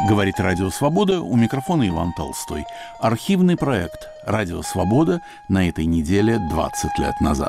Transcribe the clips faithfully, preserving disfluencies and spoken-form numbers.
Говорит Радио Свобода, у микрофона Иван Толстой. Архивный проект «Радио Свобода» на этой неделе двадцать лет назад.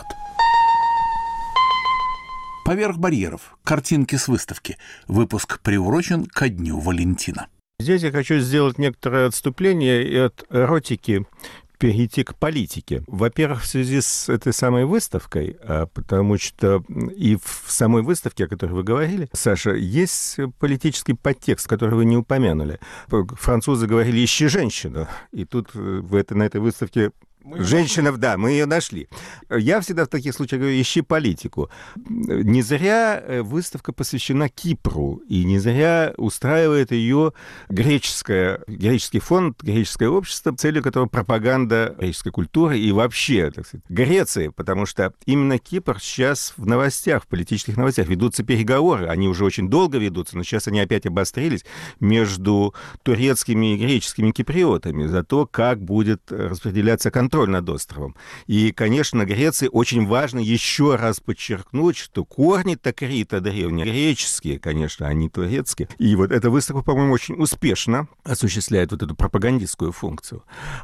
«Поверх барьеров. Картинки с выставки». Выпуск приурочен ко Дню Валентина. Здесь я хочу сделать некоторое отступление и от эротики перейти к политике. Во-первых, в связи с этой самой выставкой, потому что и в самой выставке, о которой вы говорили, Саша, есть политический подтекст, который вы не упомянули. Французы говорили «ищи женщину», и тут в этой, на этой выставке женщина, да, мы ее нашли. Я всегда в таких случаях говорю, ищи политику. Не зря выставка посвящена Кипру, и не зря устраивает ее греческое, греческий фонд, греческое общество, целью которого пропаганда греческой культуры и вообще, так сказать, Греции, потому что именно Кипр сейчас в новостях, в политических новостях ведутся переговоры, они уже очень долго ведутся, но сейчас они опять обострились между турецкими и греческими киприотами за то, как будет распределяться контроль над островом. И, конечно, Греции очень важно еще раз подчеркнуть, что корни-то Крита древние, греческие, конечно, а не турецкие. И вот эта выставка, по-моему, очень успешно осуществляет вот эту пропагандистскую функцию.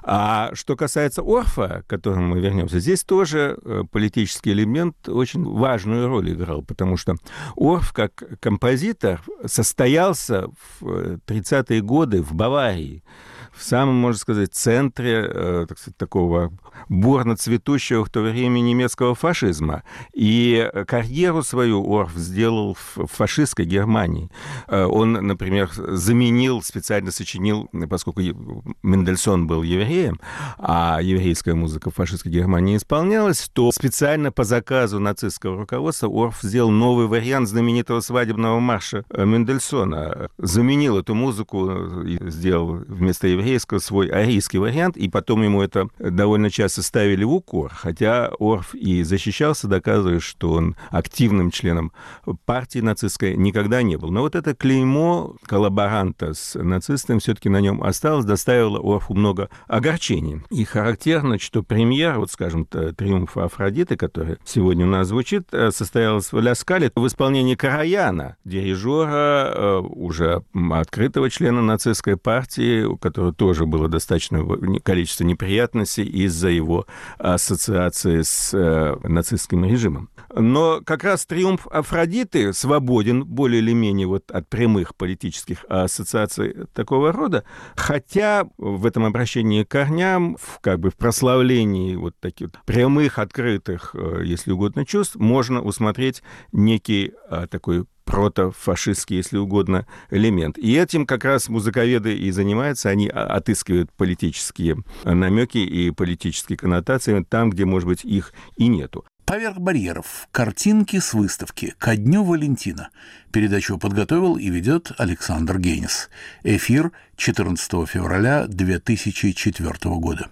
А что касается Орфа, к которому мы вернемся, здесь тоже политический элемент очень важную роль играл, потому что Орф, как композитор, состоялся в тридцатые годы в Баварии, в самом, можно сказать, центре э, так сказать, такого бурно цветущего в то время немецкого фашизма. И карьеру свою Орф сделал в фашистской Германии. Э, он, например, заменил, специально сочинил, поскольку Мендельсон был евреем, а еврейская музыка в фашистской Германии исполнялась, то специально по заказу нацистского руководства Орф сделал новый вариант знаменитого свадебного марша Мендельсона. Заменил эту музыку и сделал вместо еврея свой арийский вариант, и потом ему это довольно часто ставили в укор, хотя Орф и защищался, доказывая, что он активным членом партии нацистской никогда не был. Но вот это клеймо коллаборанта с нацистами все-таки на нем осталось, доставило Орфу много огорчений. И характерно, что премьера, вот скажем, «Триумфа Афродиты», который сегодня у нас звучит, состоялась в Ля Скале в исполнении Караяна, дирижера, уже открытого члена нацистской партии, у которого тоже было достаточное количество неприятностей из-за его ассоциации с э, нацистским режимом. Но как раз «Триумф Афродиты» свободен более или менее вот от прямых политических ассоциаций такого рода, хотя в этом обращении к корням, в, как бы в прославлении вот таких вот прямых, открытых, если угодно, чувств, можно усмотреть некий а, такой протофашистский, если угодно, элемент. И этим как раз музыковеды и занимаются, они отыскивают политические намеки и политические коннотации там, где, может быть, их и нету. «Поверх барьеров. Картинки с выставки. Ко Дню Валентина». Передачу подготовил и ведет Александр Генис. Эфир четырнадцатого февраля две тысячи четвёртого года.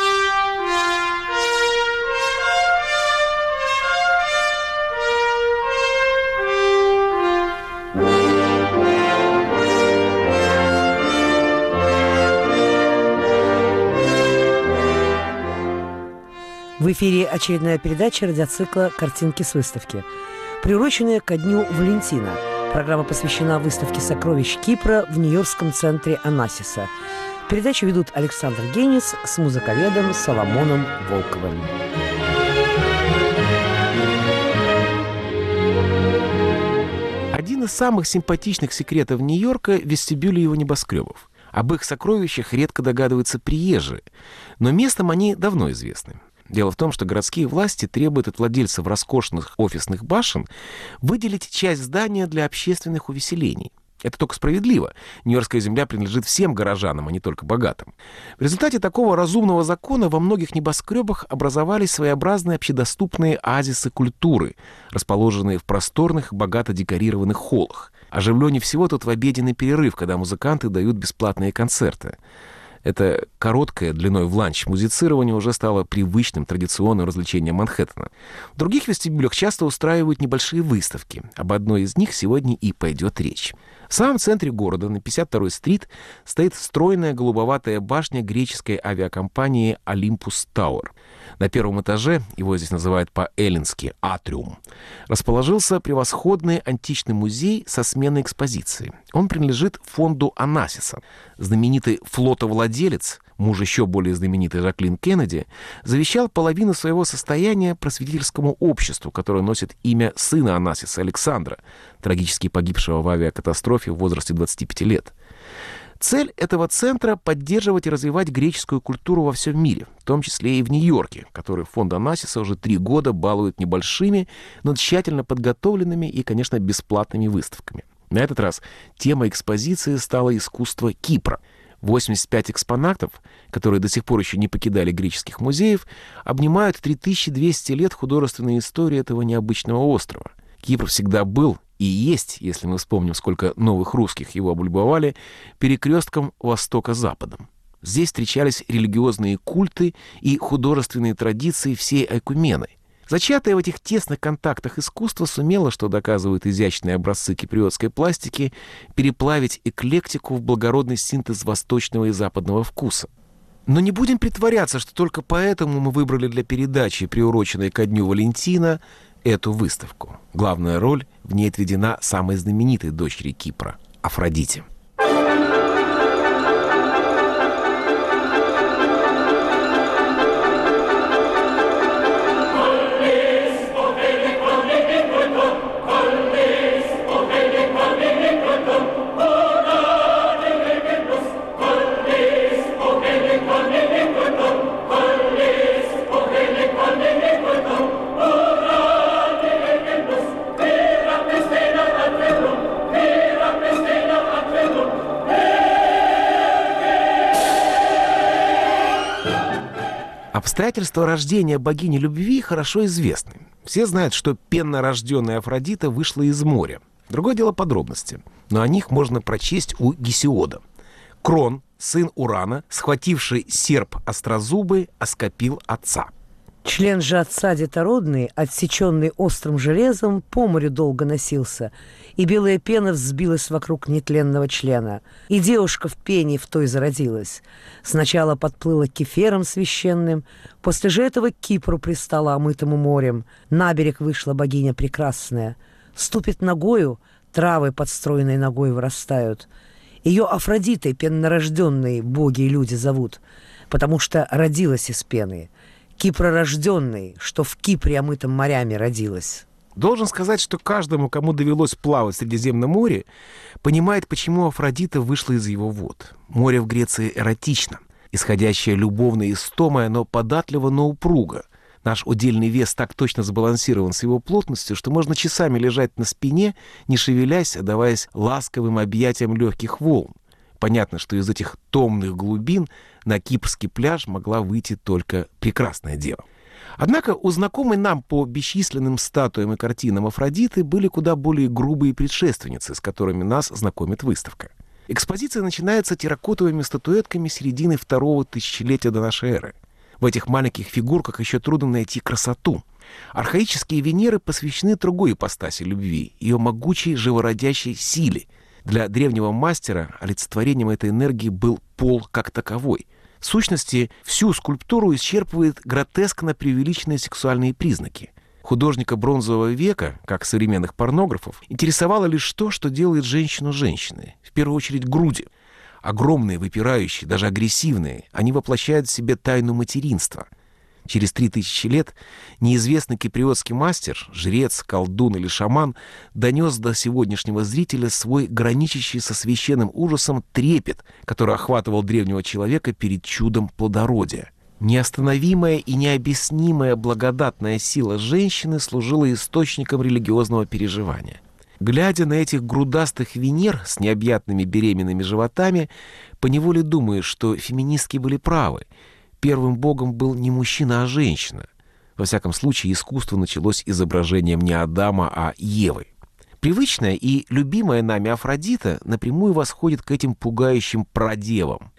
В эфире очередная передача радиоцикла «Картинки с выставки», приуроченная ко Дню Валентина. Программа посвящена выставке сокровищ Кипра в Нью-Йоркском центре Онасиса. Передачу ведут Александр Генис с музыковедом Соломоном Волковым. Один из самых симпатичных секретов Нью-Йорка – вестибюли его небоскребов. Об их сокровищах редко догадываются приезжие, но местом они давно известны. Дело в том, что городские власти требуют от владельцев роскошных офисных башен выделить часть здания для общественных увеселений. Это только справедливо. Нью-Йоркская земля принадлежит всем горожанам, а не только богатым. В результате такого разумного закона во многих небоскребах образовались своеобразные общедоступные оазисы культуры, расположенные в просторных, богато декорированных холлах. Оживленнее всего тут в обеденный перерыв, когда музыканты дают бесплатные концерты. Это короткое, длиной в ланч музицирование уже стало привычным традиционным развлечением Манхэттена. В других вестибюлях часто устраивают небольшие выставки. Об одной из них сегодня и пойдет речь. В самом центре города, на пятьдесят второй стрит, стоит стройная голубоватая башня греческой авиакомпании «Олимпус Тауэр». На первом этаже, его здесь называют по-эллински «атриум», расположился превосходный античный музей со сменной экспозицией. Он принадлежит фонду Онассиса. Знаменитый флотовладелец, муж еще более знаменитой Жаклин Кеннеди, завещал половину своего состояния просветительскому обществу, которое носит имя сына Онассиса, Александра, трагически погибшего в авиакатастрофе в возрасте двадцати пяти лет. Цель этого центра — поддерживать и развивать греческую культуру во всем мире, в том числе и в Нью-Йорке, который фонд Онассиса уже три года балует небольшими, но тщательно подготовленными и, конечно, бесплатными выставками. На этот раз тема экспозиции стала искусство Кипра. восемьдесят пять экспонатов, которые до сих пор еще не покидали греческих музеев, обнимают три тысячи двести лет художественной истории этого необычного острова. Кипр всегда был и есть, если мы вспомним, сколько новых русских его облюбовали, перекрестком Востока-Западом. Здесь встречались религиозные культы и художественные традиции всей Айкумены. Зачатое в этих тесных контактах искусство сумело, что доказывают изящные образцы киприотской пластики, переплавить эклектику в благородный синтез восточного и западного вкуса. Но не будем притворяться, что только поэтому мы выбрали для передачи, приуроченной ко Дню Валентина, эту выставку. Главная роль в ней отведена самой знаменитой дочери Кипра — Афродите. Обстоятельства рождения богини любви хорошо известны. Все знают, что пеннорожденная Афродита вышла из моря. Другое дело подробности, но о них можно прочесть у Гесиода. Крон, сын Урана, схвативший серп острозубый, оскопил отца. Член же отца детородный, отсеченный острым железом, по морю долго носился, и белая пена взбилась вокруг нетленного члена. И девушка в пене в той зародилась. Сначала подплыла к кеферам священным, после же этого к Кипру пристала омытому морем. На берег вышла богиня прекрасная. Ступит ногою, травы под стройной ногой вырастают. Ее Афродитой пеннорожденной боги и люди зовут, потому что родилась из пены. Кипророжденной, что в Кипре омытом морями родилась. Должен сказать, что каждому, кому довелось плавать в Средиземном море, понимает, почему Афродита вышла из его вод. Море в Греции эротично, исходящее любовно и истомое, но податливо, но упруго. Наш удельный вес так точно сбалансирован с его плотностью, что можно часами лежать на спине, не шевелясь, отдаваясь ласковым объятиям легких волн. Понятно, что из этих томных глубин на кипрский пляж могла выйти только прекрасная дева. Однако у знакомой нам по бесчисленным статуям и картинам Афродиты были куда более грубые предшественницы, с которыми нас знакомит выставка. Экспозиция начинается терракотовыми статуэтками середины второго тысячелетия до нашей эры. В этих маленьких фигурках еще трудно найти красоту. Архаические Венеры посвящены другой ипостаси любви, ее могучей живородящей силе. Для древнего мастера олицетворением этой энергии был пол как таковой. В сущности, всю скульптуру исчерпывает гротескно преувеличенные сексуальные признаки. Художника бронзового века, как современных порнографов, интересовало лишь то, что делает женщину женщиной. В первую очередь груди. Огромные, выпирающие, даже агрессивные, они воплощают в себе тайну материнства. Через три тысячи лет неизвестный киприотский мастер, жрец, колдун или шаман, донес до сегодняшнего зрителя свой граничащий со священным ужасом трепет, который охватывал древнего человека перед чудом плодородия. Неостановимая и необъяснимая благодатная сила женщины служила источником религиозного переживания. Глядя на этих грудастых Венер с необъятными беременными животами, поневоле думаешь, что феминистки были правы. Первым богом был не мужчина, а женщина. Во всяком случае, искусство началось изображением не Адама, а Евы. Привычная и любимая нами Афродита напрямую восходит к этим пугающим прадевам.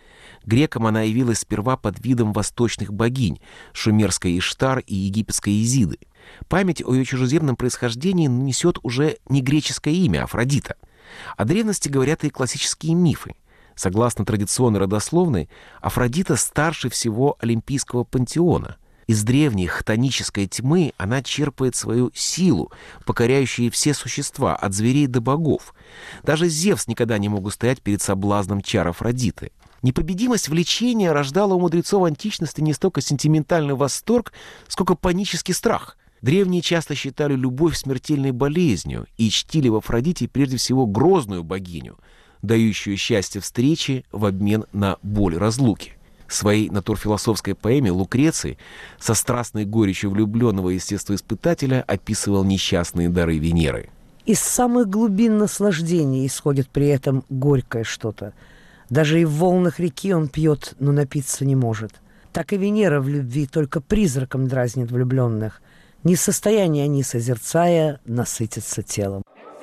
Грекам она явилась сперва под видом восточных богинь — шумерской Иштар и египетской Изиды. Память о ее чужеземном происхождении несет уже не греческое имя Афродита. О древности говорят и классические мифы. Согласно традиционной родословной, Афродита старше всего олимпийского пантеона. Из древней хтонической тьмы она черпает свою силу, покоряющую все существа, от зверей до богов. Даже Зевс никогда не мог устоять перед соблазном чар Афродиты. Непобедимость влечения рождала у мудрецов античности не столько сентиментальный восторг, сколько панический страх. Древние часто считали любовь смертельной болезнью и чтили в Афродите прежде всего грозную богиню, дающую счастье встречи в обмен на боль разлуки. В своей натурфилософской поэме Лукреций со страстной горечью влюбленного естествоиспытателя описывал несчастные дары Венеры. Из самых глубин наслаждения исходит при этом горькое что-то. Даже и в волнах реки он пьет, но напиться не может. Так и Венера в любви только призраком дразнит влюбленных. Не в состоянии они, созерцая, насытиться телом.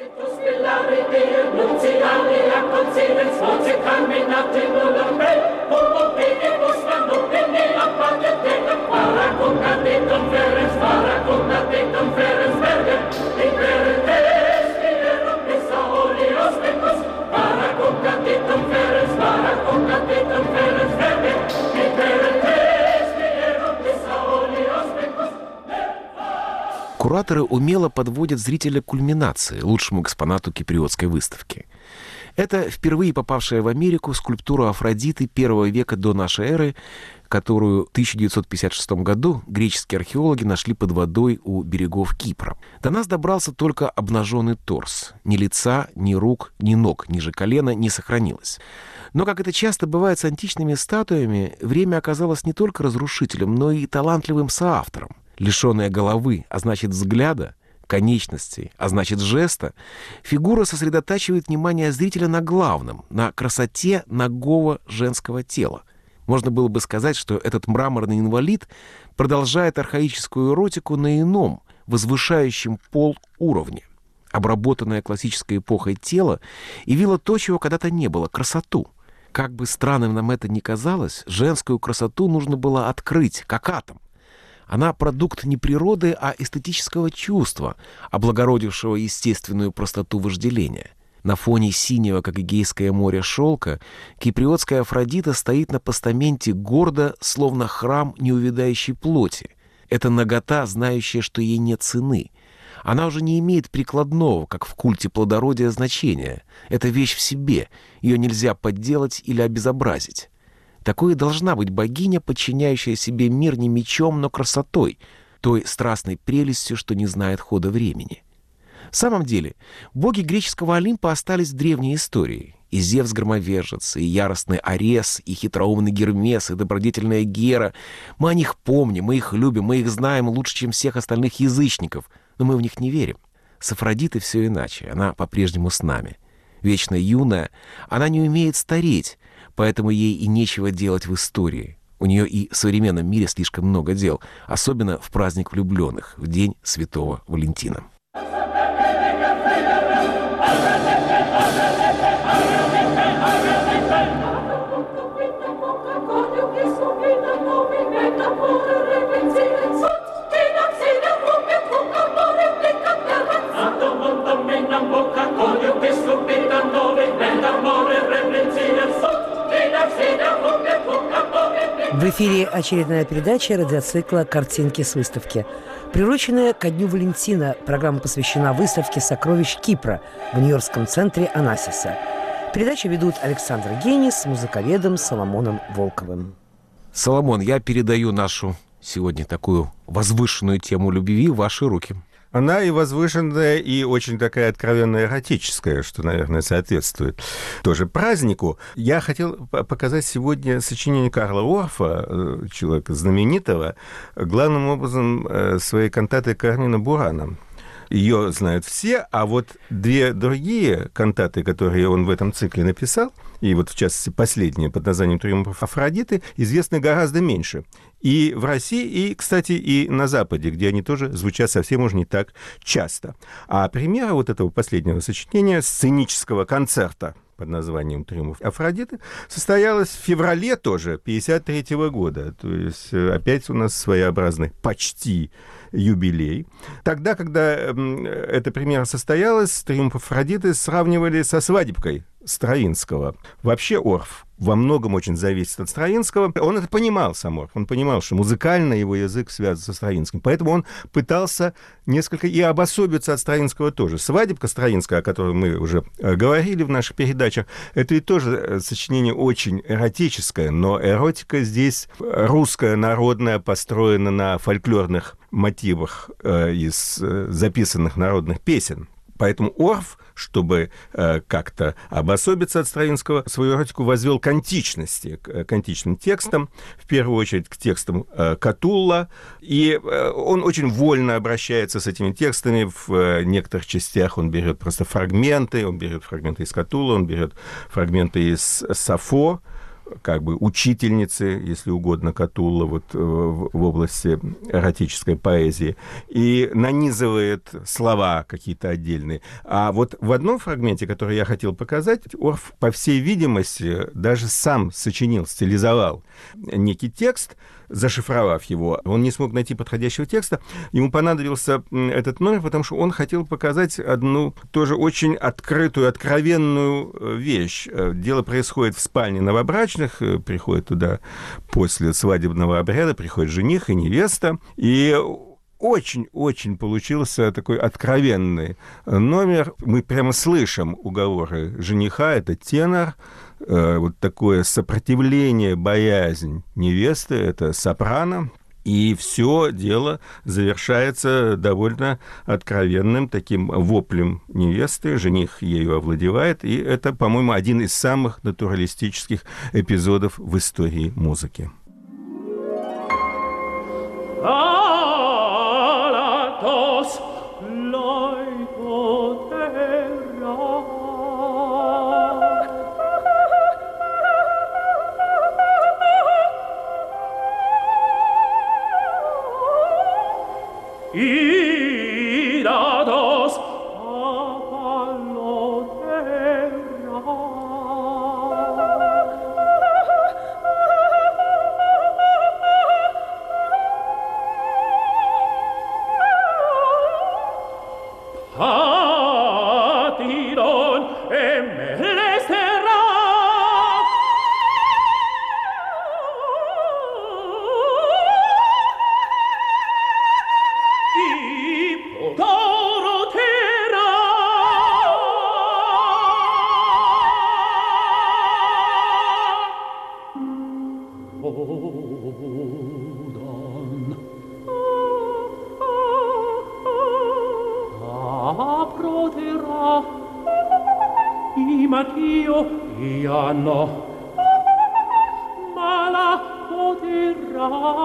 Кураторы умело подводят зрителя к кульминации, лучшему экспонату киприотской выставки. Это впервые попавшая в Америку скульптура Афродиты первого века до нашей эры, которую в тысяча девятьсот пятьдесят шестом году греческие археологи нашли под водой у берегов Кипра. До нас добрался только обнаженный торс. Ни лица, ни рук, ни ног, ниже колена не сохранилось. Но, как это часто бывает с античными статуями, время оказалось не только разрушителем, но и талантливым соавтором. Лишенная головы, а значит взгляда, конечностей, а значит жеста, фигура сосредотачивает внимание зрителя на главном, на красоте нагого женского тела. Можно было бы сказать, что этот мраморный инвалид продолжает архаическую эротику на ином, возвышающем пол уровне. Обработанное классической эпохой тело явило то, чего когда-то не было — красоту. Как бы странным нам это ни казалось, женскую красоту нужно было открыть, как атом. Она продукт не природы, а эстетического чувства, облагородившего естественную простоту вожделения. На фоне синего, как Эгейское море, шелка киприотская Афродита стоит на постаменте гордо, словно храм неувядающей плоти. Это нагота, знающая, что ей нет цены. Она уже не имеет прикладного, как в культе плодородия, значения. Это вещь в себе, ее нельзя подделать или обезобразить. Такой и должна быть богиня, подчиняющая себе мир не мечом, но красотой, той страстной прелестью, что не знает хода времени. В самом деле, боги греческого Олимпа остались в древней истории. И Зевс-громовержец, и яростный Арес, и хитроумный Гермес, и добродетельная Гера. Мы о них помним, мы их любим, мы их знаем лучше, чем всех остальных язычников, но мы в них не верим. С Афродитой все иначе, она по-прежнему с нами. Вечно юная, она не умеет стареть, поэтому ей и нечего делать в истории. У нее и в современном мире слишком много дел, особенно в праздник влюбленных, в день Святого Валентина. В эфире очередная передача радиоцикла «Картинки с выставки». Приуроченная ко Дню Валентина, программа посвящена выставке сокровищ Кипра в Нью-Йоркском центре Онасиса. Передачу ведут Александр Гейнис с музыковедом Соломоном Волковым. Соломон, я передаю нашу сегодня такую возвышенную тему любви в ваши руки. Она и возвышенная, и очень такая откровенно эротическая, что, наверное, соответствует тоже празднику. Я хотел показать сегодня сочинение Карла Орфа, человека знаменитого, главным образом своей кантаты Кармина Бурана. Ее знают все, а вот две другие кантаты, которые он в этом цикле написал, и вот, в частности, последняя под названием «Триумф Афродиты», известны гораздо меньше. И в России, и, кстати, и на Западе, где они тоже звучат совсем уж не так часто. А примеры вот этого последнего сочинения, сценического концерта, под названием «Триумф Афродиты» состоялась в феврале тоже пятьдесят третьего года. То есть опять у нас своеобразный почти юбилей. Тогда, когда эта премьера состоялась, «Триумф Афродиты» сравнивали со «Свадебкой» Стравинского. Вообще Орф во многом очень зависит от Стравинского. Он это понимал, сам Орф. Он понимал, что музыкально его язык связан со Стравинским. Поэтому он пытался несколько и обособиться от Стравинского тоже. «Свадебка» Стравинская, о которой мы уже говорили в наших передачах, это и тоже сочинение очень эротическое, но эротика здесь русская, народная, построена на фольклорных мотивах э, из э, записанных народных песен. Поэтому Орф, чтобы э, как-то обособиться от Стравинского, свою эротику возвел к античности, к, к античным текстам, в первую очередь к текстам э, Катулла. И э, он очень вольно обращается с этими текстами. В э, некоторых частях он берет просто фрагменты, он берет фрагменты из Катулла, он берет фрагменты из Сафо, как бы учительницы, если угодно, Катулла вот, в, в области эротической поэзии, и нанизывает слова какие-то отдельные. А вот в одном фрагменте, который я хотел показать, Орф, по всей видимости, даже сам сочинил, стилизовал некий текст, зашифровав его. Он не смог найти подходящего текста. Ему понадобился этот номер, потому что он хотел показать одну тоже очень открытую, откровенную вещь. Дело происходит в спальне новобрачных, приходит туда после свадебного обряда, приходит жених и невеста, и очень-очень получился такой откровенный номер. Мы прямо слышим уговоры жениха, это тенор, вот такое сопротивление, боязнь невесты, это сопрано. И все дело завершается довольно откровенным таким воплем невесты. Жених ею овладевает. И это, по-моему, один из самых натуралистических эпизодов в истории музыки. Irados Apollo terra Patiron emelestera Io iano mala poterà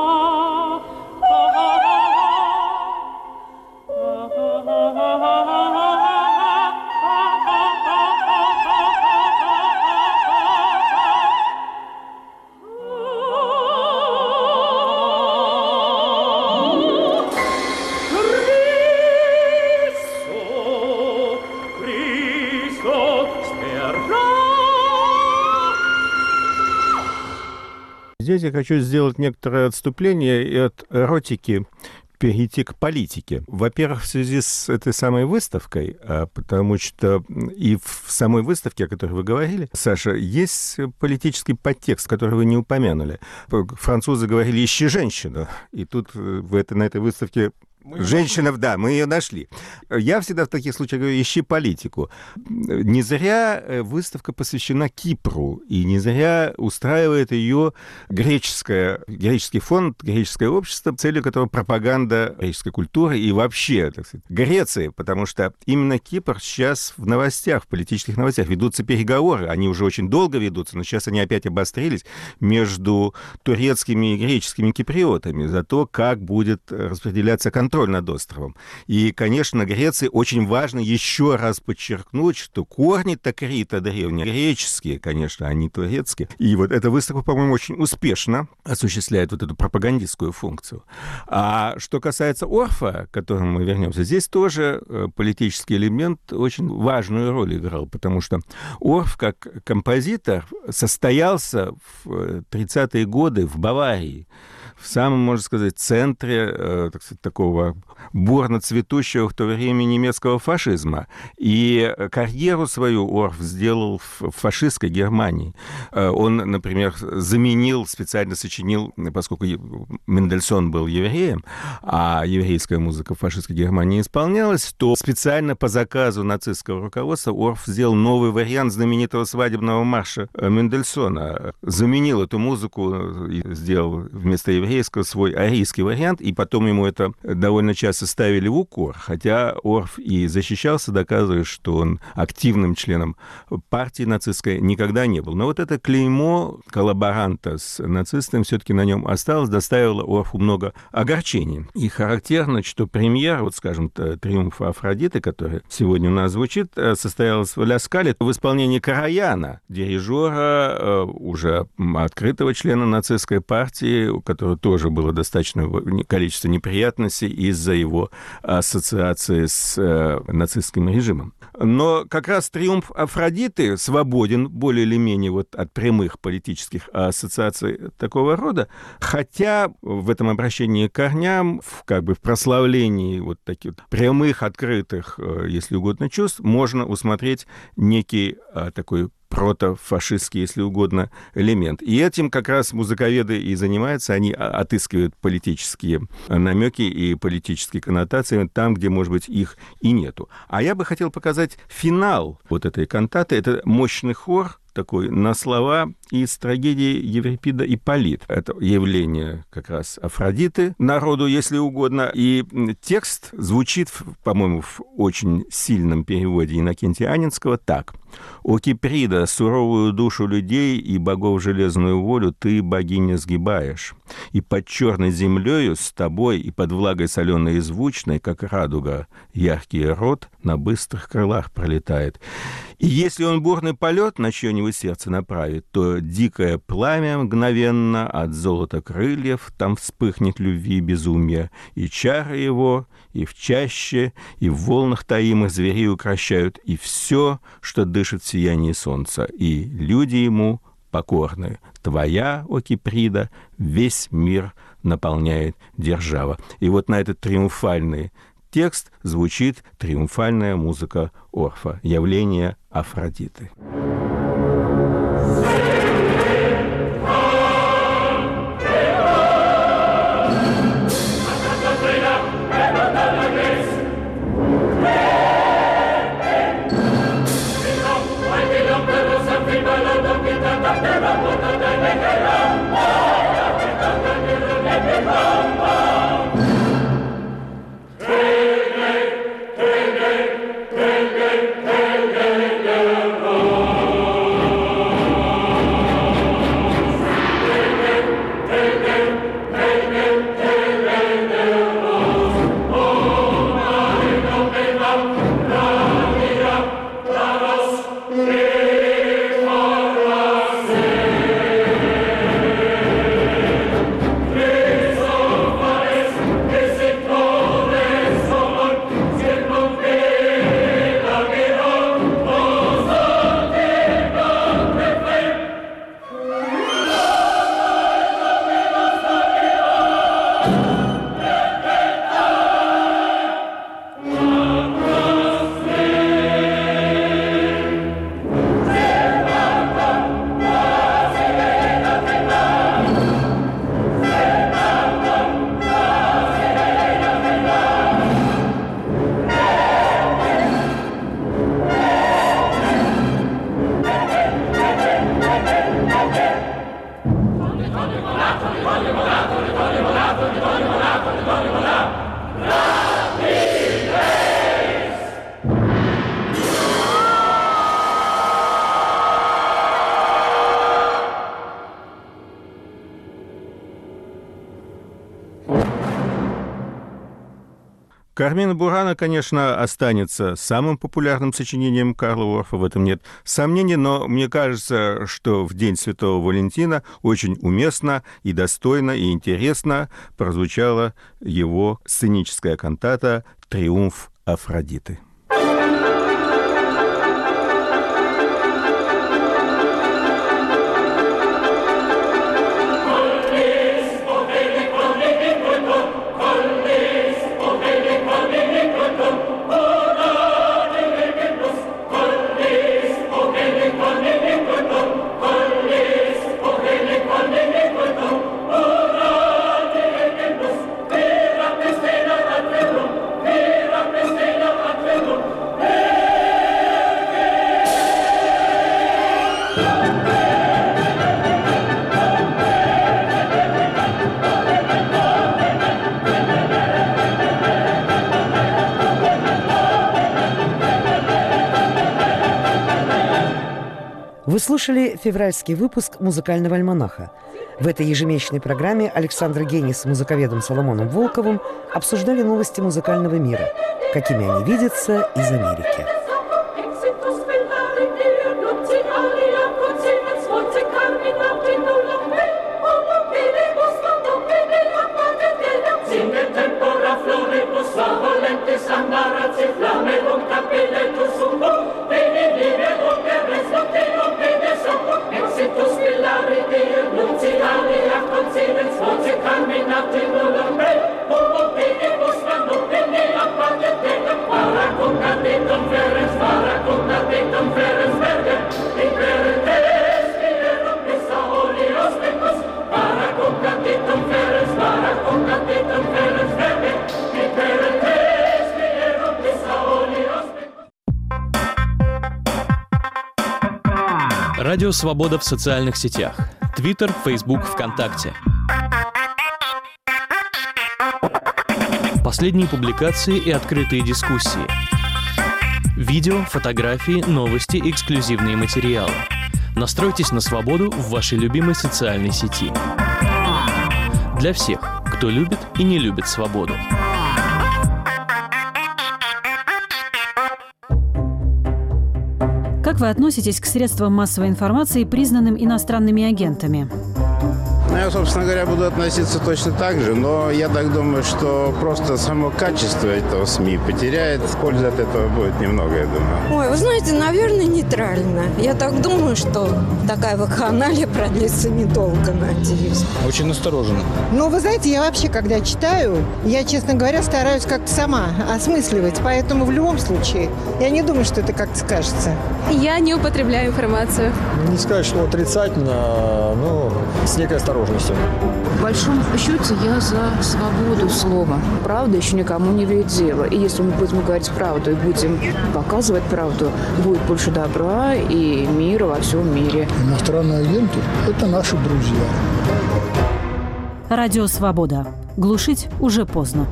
Здесь я хочу сделать некоторое отступление и от эротики перейти к политике. Во-первых, в связи с этой самой выставкой, потому что и в самой выставке, о которой вы говорили, Саша, есть политический подтекст, который вы не упомянули. Французы говорили «ищи женщину», и тут в этой, на этой выставке женщина, да, мы ее нашли. Я всегда в таких случаях говорю, ищи политику. Не зря выставка посвящена Кипру, и не зря устраивает ее греческое, греческий фонд, греческое общество, целью которого пропаганда греческой культуры и вообще, так сказать, Греции, потому что именно Кипр сейчас в новостях, в политических новостях ведутся переговоры, они уже очень долго ведутся, но сейчас они опять обострились между турецкими и греческими киприотами за то, как будет распределяться контроль контроль над островом. И, конечно, Греции очень важно еще раз подчеркнуть, что корни-то Крита древние, греческие, конечно, а не турецкие. И вот эта выставка, по-моему, очень успешно осуществляет вот эту пропагандистскую функцию. А что касается Орфа, к которому мы вернемся, здесь тоже политический элемент очень важную роль играл, потому что Орф, как композитор, состоялся в тридцатые годы в Баварии, в самом, можно сказать, центре э, так сказать, такого бурно цветущего в то время немецкого фашизма. И карьеру свою Орф сделал в фашистской Германии. Э, он, например, заменил, специально сочинил, поскольку Мендельсон был евреем, а еврейская музыка в фашистской Германии исполнялась, то специально по заказу нацистского руководства Орф сделал новый вариант знаменитого свадебного марша Мендельсона. Заменил эту музыку и сделал вместо еврея свой арийский вариант, и потом ему это довольно часто ставили в укор, хотя Орф и защищался, доказывая, что он активным членом партии нацистской никогда не был. Но вот это клеймо коллаборанта с нацистами все-таки на нем осталось, доставило Орфу много огорчений. И характерно, что премьера, вот скажем, «Триумфа Афродиты», который сегодня у нас звучит, состоялась в Ля Скале в исполнении Караяна, дирижера, уже открытого члена нацистской партии, у которого тоже было достаточное количество неприятностей из-за его ассоциации с э, нацистским режимом. Но как раз «Триумф Афродиты» свободен более или менее вот от прямых политических ассоциаций такого рода, хотя в этом обращении к корням, в, как бы в прославлении вот таких вот прямых, открытых, если угодно, чувств, можно усмотреть некий а, такой протофашистский, если угодно, элемент. И этим как раз музыковеды и занимаются. Они отыскивают политические намеки и политические коннотации там, где, может быть, их и нету. А я бы хотел показать финал вот этой кантаты. Это мощный хор, такой на слова из трагедии Еврипида «Ипполит». Это явление как раз Афродиты, народу, если угодно. И текст звучит, по-моему, в очень сильном переводе Иннокентия Анинского так. «О Киприда, суровую душу людей и богов железную волю ты, богиня, сгибаешь, и под черной землею с тобой и под влагой соленой и звучной, как радуга, яркий рот на быстрых крылах пролетает. И если он бурный полет на чье-нибудь сердце направит, то дикое пламя мгновенно от золота крыльев там вспыхнет любви и безумия, и чары его и в чаще, и в волнах таимых зверей укращают, и все, что дышит в сиянии солнца, и люди ему покорны. Твоя, о Киприда, весь мир наполняет держава». И вот на этот триумфальный текст звучит триумфальная музыка Орфа, явление Афродиты. Oh Кармина Бурана, конечно, останется самым популярным сочинением Карла Орфа, в этом нет сомнений, но мне кажется, что в День Святого Валентина очень уместно и достойно и интересно прозвучала его сценическая кантата «Триумф Афродиты». Вы слушали февральский выпуск «Музыкального альманаха». В этой ежемесячной программе Александр Гейнис с музыковедом Соломоном Волковым обсуждали новости музыкального мира, какими они видятся из Америки. Радио «Свобода» в социальных сетях. Твиттер, Фейсбук, ВКонтакте. Последние публикации и открытые дискуссии. Видео, фотографии, новости, эксклюзивные материалы. Настройтесь на свободу в вашей любимой социальной сети. Для всех, кто любит и не любит свободу. Как вы относитесь к средствам массовой информации, признанным иностранными агентами? Ну, я, собственно говоря, буду относиться точно так же, но я так думаю, что просто само качество этого СМИ потеряет. Пользы от этого будет немного, я думаю. Ой, вы знаете, наверное, нейтрально. Я так думаю, что такая вакханалия продлится недолго, надеюсь. Очень настороженно. Ну, вы знаете, я вообще, когда читаю, я, честно говоря, стараюсь как-то сама осмысливать, поэтому в любом случае я не думаю, что это как-то скажется. Я не употребляю информацию. Не сказать, что отрицательно, но с некой осторожностью. В большом счете я за свободу слова. Правда еще никому не вредила. И если мы будем говорить правду и будем показывать правду, будет больше добра и мира во всем мире. Иностранные агенты – это наши друзья. Радио «Свобода». Глушить уже поздно.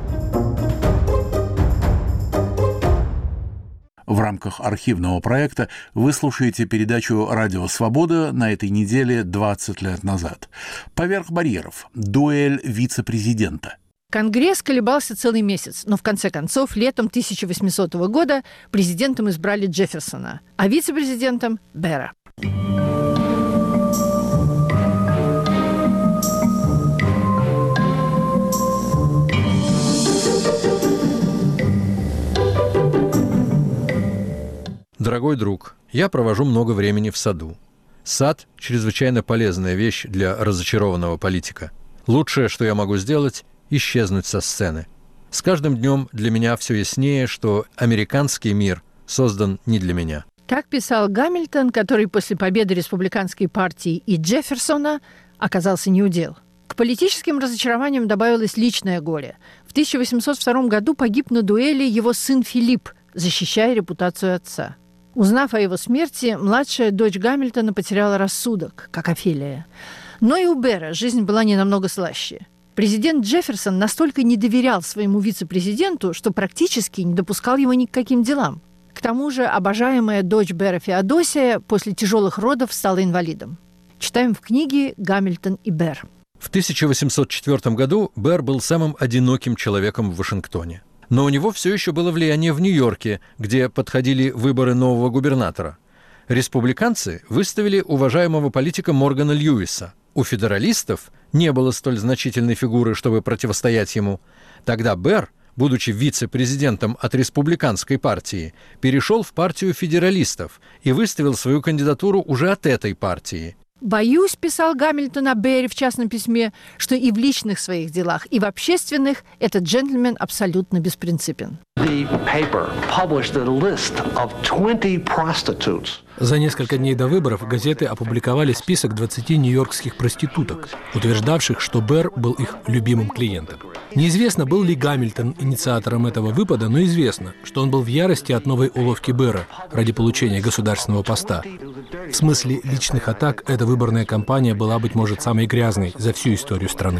В рамках архивного проекта вы слушаете передачу «Радио Свобода» на этой неделе двадцать лет назад. «Поверх барьеров. Дуэль вице-президента». Конгресс колебался целый месяц, но в конце концов летом тысяча восьмисотого года президентом избрали Джефферсона, а вице-президентом – Берра. Дорогой друг, я провожу много времени в саду. Сад – чрезвычайно полезная вещь для разочарованного политика. Лучшее, что я могу сделать – исчезнуть со сцены. С каждым днем для меня все яснее, что американский мир создан не для меня. Так писал Гамильтон, который после победы республиканской партии и Джефферсона оказался неудел. К политическим разочарованиям добавилось личное горе. В тысяча восемьсот втором году погиб на дуэли его сын Филипп, защищая репутацию отца. Узнав о его смерти, младшая дочь Гамильтона потеряла рассудок, как Офелия. Но и у Берра жизнь была не намного слаще. Президент Джефферсон настолько не доверял своему вице-президенту, что практически не допускал его ни к каким делам. К тому же обожаемая дочь Берра Феодосия после тяжелых родов стала инвалидом. Читаем в книге «Гамильтон и Берр». В тысяча восемьсот четвёртом году Берр был самым одиноким человеком в Вашингтоне. Но у него все еще было влияние в Нью-Йорке, где подходили выборы нового губернатора. Республиканцы выставили уважаемого политика Моргана Льюиса. У федералистов не было столь значительной фигуры, чтобы противостоять ему. Тогда Берр, будучи вице-президентом от республиканской партии, перешел в партию федералистов и выставил свою кандидатуру уже от этой партии. «Боюсь, — писал Гамильтон о Берре в частном письме, — что и в личных своих делах, и в общественных этот джентльмен абсолютно беспринципен». За несколько дней до выборов газеты опубликовали список двадцати нью-йоркских проституток, утверждавших, что Берр был их любимым клиентом. Неизвестно, был ли Гамильтон инициатором этого выпада, но известно, что он был в ярости от новой уловки Берра ради получения государственного поста. В смысле личных атак эта выборная кампания была, быть может, самой грязной за всю историю страны.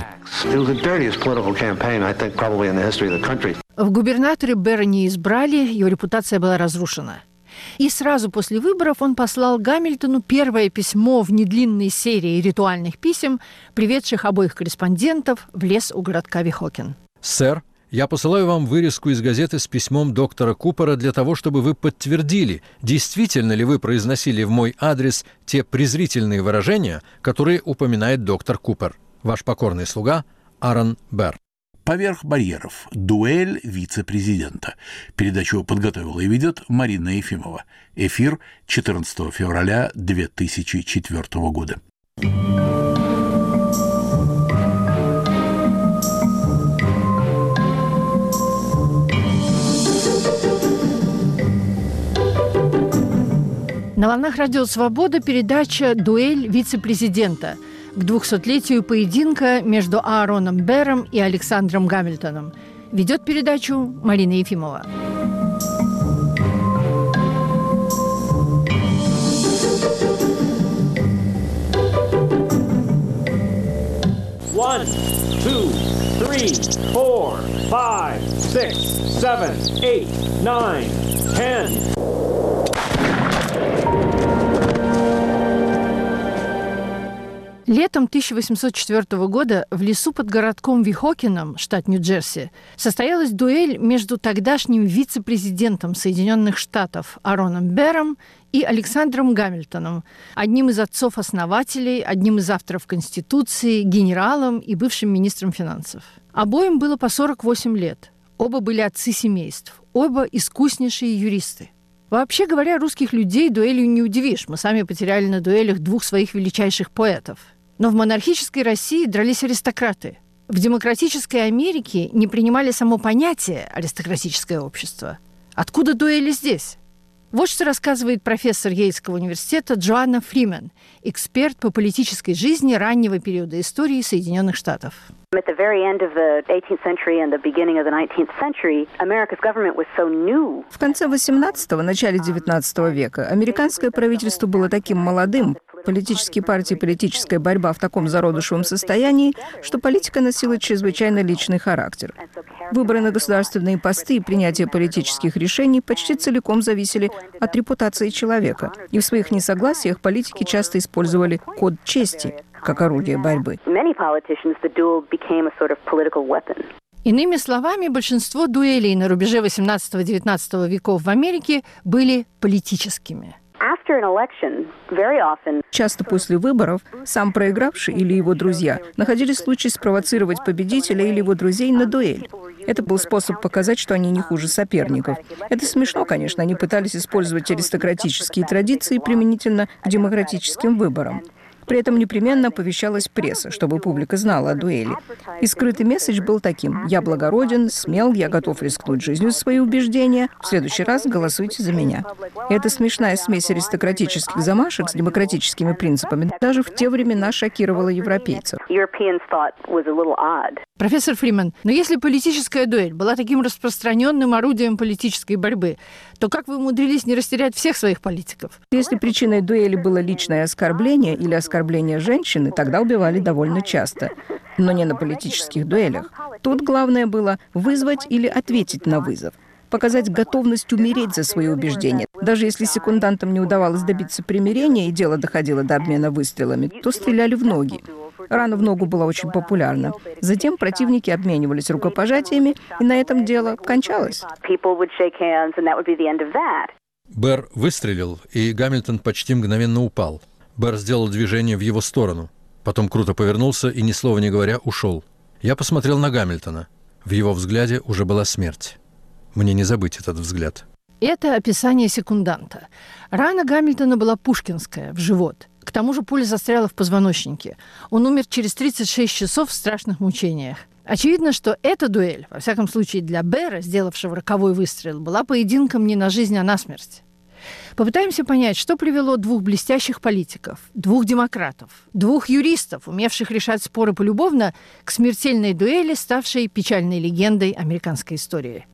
В губернаторы Берра не избрали, его репутация была разрушена. И сразу после выборов он послал Гамильтону первое письмо в недлинной серии ритуальных писем, приведших обоих корреспондентов в лес у городка Вихокин. «Сэр, я посылаю вам вырезку из газеты с письмом доктора Купера для того, чтобы вы подтвердили, действительно ли вы произносили в мой адрес те презрительные выражения, которые упоминает доктор Купер. Ваш покорный слуга Аарон Берр». «Поверх барьеров. Дуэль вице-президента». Передачу подготовила и ведет Марина Ефимова. Эфир четырнадцатого февраля две тысячи четвёртого года. На волнах радио «Свобода» передача «Дуэль вице-президента» к двухсотлетию поединка между Аароном Берром и Александром Гамильтоном. Ведет передачу Марина Ефимова. One, two, three, four, five, six, seven, eight, nine, ten. Летом тысяча восемьсот четвёртого года в лесу под городком Вихокином, штат Нью-Джерси, состоялась дуэль между тогдашним вице-президентом Соединенных Штатов Аароном Берром и Александром Гамильтоном, одним из отцов-основателей, одним из авторов Конституции, генералом и бывшим министром финансов. Обоим было по сорок восемь лет. Оба были отцы семейств, оба искуснейшие юристы. Вообще говоря, русских людей дуэлью не удивишь. Мы сами потеряли на дуэлях двух своих величайших поэтов. Но в монархической России дрались аристократы. В демократической Америке не принимали само понятие «аристократическое общество». Откуда дуэли здесь? Вот что рассказывает профессор Йельского университета Джоанна Фримен, эксперт по политической жизни раннего периода истории Соединенных Штатов. At the very end of the eighteenth century and the beginning of the nineteenth century, America's government was so new. В конце восемнадцатого, начале девятнадцатого века американское правительство было таким молодым, политические партии, политическая борьба в таком зародышевом состоянии, что политика носила чрезвычайно личный характер. Выборы на государственные посты и принятие политических решений почти целиком зависели от репутации человека. И в своих несогласиях политики часто использовали код чести как орудие борьбы. Иными словами, большинство дуэлей на рубеже восемнадцатого-девятнадцатого веков в Америке были политическими. Часто после выборов сам проигравший или его друзья находили случай спровоцировать победителя или его друзей на дуэль. Это был способ показать, что они не хуже соперников. Это смешно, конечно, они пытались использовать аристократические традиции применительно к демократическим выборам. При этом непременно оповещалась пресса, чтобы публика знала о дуэли. И скрытый месседж был таким: «Я благороден, смел, я готов рискнуть жизнью за свои убеждения. В следующий раз голосуйте за меня». И эта смешная смесь аристократических замашек с демократическими принципами даже в те времена шокировала европейцев. Профессор Фримен, но если политическая дуэль была таким распространенным орудием политической борьбы, то как вы умудрились не растерять всех своих политиков? Если причиной дуэли было личное оскорбление или оскорбление женщины, тогда убивали довольно часто. Но не на политических дуэлях. Тут главное было вызвать или ответить на вызов. Показать готовность умереть за свои убеждения. Даже если секундантам не удавалось добиться примирения и дело доходило до обмена выстрелами, то стреляли в ноги. Рана в ногу была очень популярна. Затем противники обменивались рукопожатиями, и на этом дело кончалось. Берр выстрелил, и Гамильтон почти мгновенно упал. Берр сделал движение в его сторону. Потом круто повернулся и, ни слова не говоря, ушел. Я посмотрел на Гамильтона. В его взгляде уже была смерть. Мне не забыть этот взгляд. Это описание секунданта. Рана Гамильтона была пушкинская, в живот. К тому же пуля застряла в позвоночнике. Он умер через тридцать шесть часов в страшных мучениях. Очевидно, что эта дуэль, во всяком случае для Берра, сделавшего роковой выстрел, была поединком не на жизнь, а на смерть. Попытаемся понять, что привело двух блестящих политиков, двух демократов, двух юристов, умевших решать споры полюбовно, к смертельной дуэли, ставшей печальной легендой американской истории.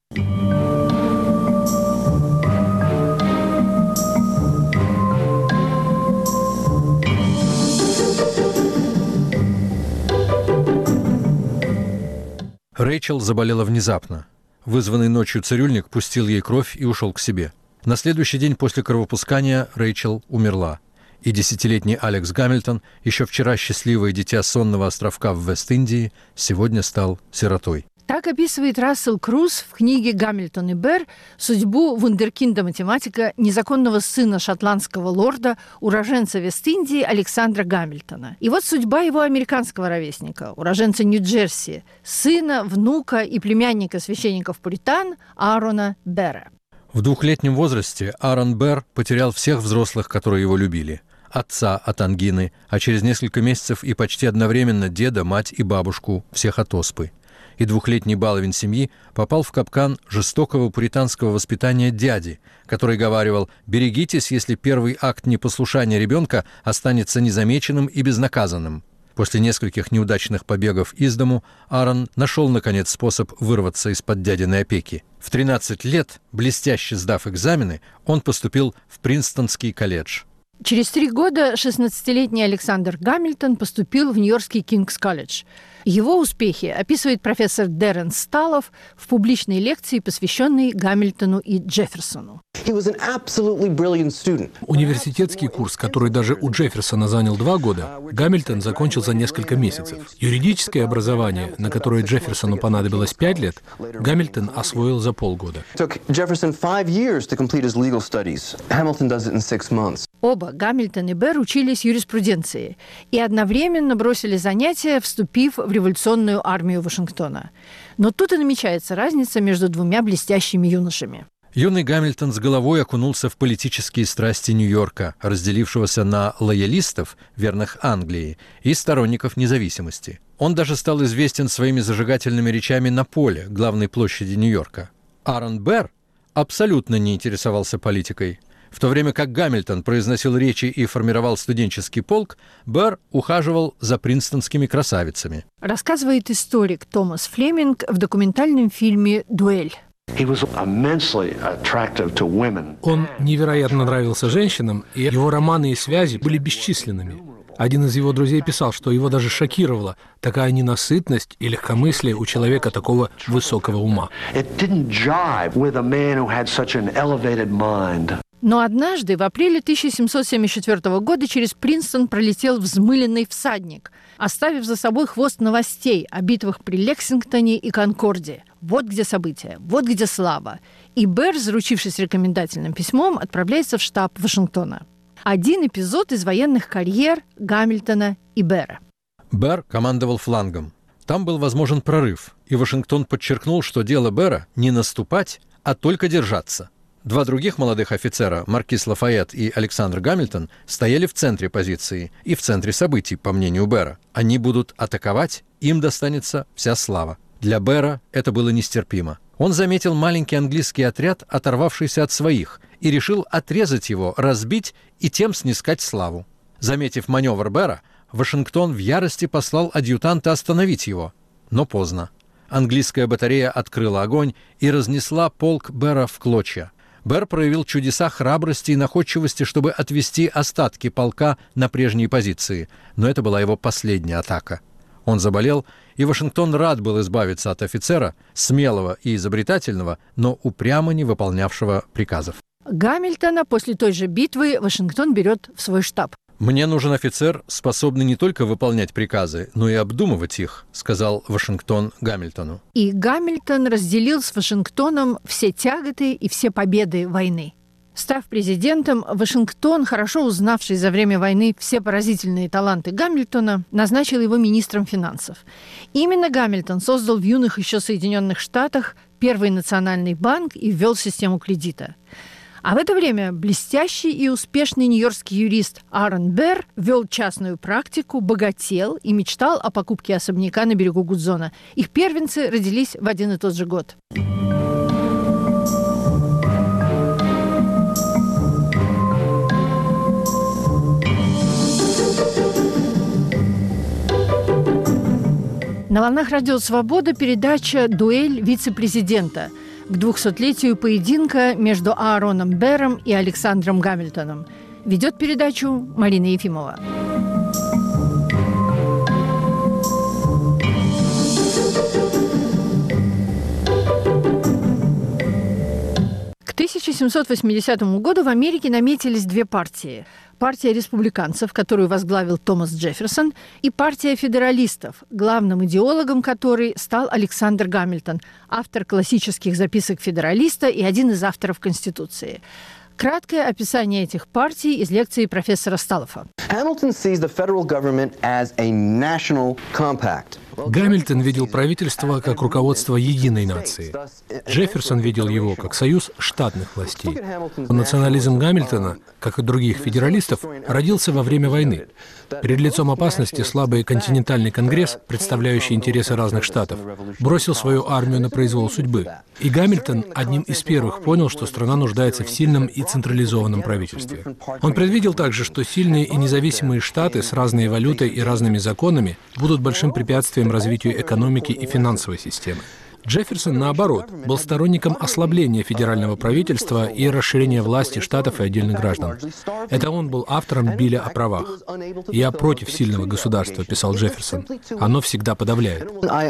Рэйчел заболела внезапно. Вызванный ночью цирюльник пустил ей кровь и ушел к себе. На следующий день после кровопускания Рэйчел умерла. И десятилетний Алекс Гамильтон, еще вчера счастливое дитя сонного островка в Вест-Индии, сегодня стал сиротой. Так описывает Рассел Круз в книге «Гамильтон и Берр» судьбу вундеркинда-математика, незаконного сына шотландского лорда, уроженца Вест-Индии Александра Гамильтона. И вот судьба его американского ровесника, уроженца Нью-Джерси, сына, внука и племянника священников-пуритан Аарона Берра. В двухлетнем возрасте Аарон Берр потерял всех взрослых, которые его любили. Отца от ангины, а через несколько месяцев и почти одновременно деда, мать и бабушку, всех от оспы. И двухлетний баловень семьи попал в капкан жестокого пуританского воспитания дяди, который говаривал: «Берегитесь, если первый акт непослушания ребенка останется незамеченным и безнаказанным». После нескольких неудачных побегов из дому Аарон нашел, наконец, способ вырваться из-под дядиной опеки. В тринадцать лет, блестяще сдав экзамены, он поступил в Принстонский колледж. Через три года шестнадцатилетний Александр Гамильтон поступил в Нью-Йоркский Кингс-колледж. Его успехи описывает профессор Дэрен Сталов в публичной лекции, посвященной Гамильтону и Джефферсону. Университетский курс, который даже у Джефферсона занял два года, Гамильтон закончил за несколько месяцев. Юридическое образование, на которое Джефферсону понадобилось пять лет, Гамильтон освоил за полгода. Оба, Гамильтон и Берр, учились юриспруденции и одновременно бросили занятия, вступив в революционную армию Вашингтона. Но тут и намечается разница между двумя блестящими юношами. Юный Гамильтон с головой окунулся в политические страсти Нью-Йорка, разделившегося на лоялистов, верных Англии, и сторонников независимости. Он даже стал известен своими зажигательными речами на поле, главной площади Нью-Йорка. Аарон Берр абсолютно не интересовался политикой. В то время как Гамильтон произносил речи и формировал студенческий полк, Берр ухаживал за принстонскими красавицами. Рассказывает историк Томас Флеминг в документальном фильме «Дуэль». Он невероятно нравился женщинам, и его романы и связи были бесчисленными. Один из его друзей писал, что его даже шокировала такая ненасытность и легкомыслие у человека такого высокого ума. Но однажды, в апреле тысяча семьсот семьдесят четвёртого года, через Принстон пролетел взмыленный всадник, оставив за собой хвост новостей о битвах при Лексингтоне и Конкорде. Вот где события, вот где слава. И Берр, заручившись рекомендательным письмом, отправляется в штаб Вашингтона. Один эпизод из военных карьер Гамильтона и Берра. Берр командовал флангом. Там был возможен прорыв, и Вашингтон подчеркнул, что дело Берра не наступать, а только держаться. Два других молодых офицера, маркиз Лафайет и Александр Гамильтон, стояли в центре позиции и в центре событий, по мнению Берра. Они будут атаковать, им достанется вся слава. Для Берра это было нестерпимо. Он заметил маленький английский отряд, оторвавшийся от своих, и решил отрезать его, разбить и тем снискать славу. Заметив маневр Берра, Вашингтон в ярости послал адъютанта остановить его. Но поздно. Английская батарея открыла огонь и разнесла полк Берра в клочья. Берр проявил чудеса храбрости и находчивости, чтобы отвести остатки полка на прежние позиции, но это была его последняя атака. Он заболел, и Вашингтон рад был избавиться от офицера, смелого и изобретательного, но упрямо не выполнявшего приказов. Гамильтона после той же битвы Вашингтон берет в свой штаб. «Мне нужен офицер, способный не только выполнять приказы, но и обдумывать их», сказал Вашингтон Гамильтону. И Гамильтон разделил с Вашингтоном все тяготы и все победы войны. Став президентом, Вашингтон, хорошо узнавший за время войны все поразительные таланты Гамильтона, назначил его министром финансов. Именно Гамильтон создал в юных еще Соединенных Штатах первый национальный банк и ввел систему кредита. А в это время блестящий и успешный нью-йоркский юрист Аарон Берр вел частную практику, богател и мечтал о покупке особняка на берегу Гудзона. Их первенцы родились в один и тот же год. На волнах радио «Свобода» передача «Дуэль вице-президента» к двухсотлетию поединка между Аароном Берром и Александром Гамильтоном. Ведет передачу Марина Ефимова. К тысяча семьсот восьмидесятому году в Америке наметились две партии. Партия республиканцев, которую возглавил Томас Джефферсон, и партия федералистов, главным идеологом которой стал Александр Гамильтон, автор классических записок федералиста и один из авторов Конституции. Краткое описание этих партий из лекции профессора Сталлофа. Гамильтон видел правительство как руководство единой нации. Джефферсон видел его как союз штатных властей. Национализм Гамильтона, как и других федералистов, родился во время войны. Перед лицом опасности слабый континентальный конгресс, представляющий интересы разных штатов, бросил свою армию на произвол судьбы. И Гамильтон одним из первых понял, что страна нуждается в сильном и централизованном правительстве. Он предвидел также, что сильные и независимые штаты с разной валютой и разными законами будут большим препятствием развитию экономики и финансовой системы. Джефферсон, наоборот, был сторонником ослабления федерального правительства и расширения власти штатов и отдельных граждан. Это он был автором Билля о правах. «Я против сильного государства», — писал Джефферсон. «Оно всегда подавляет».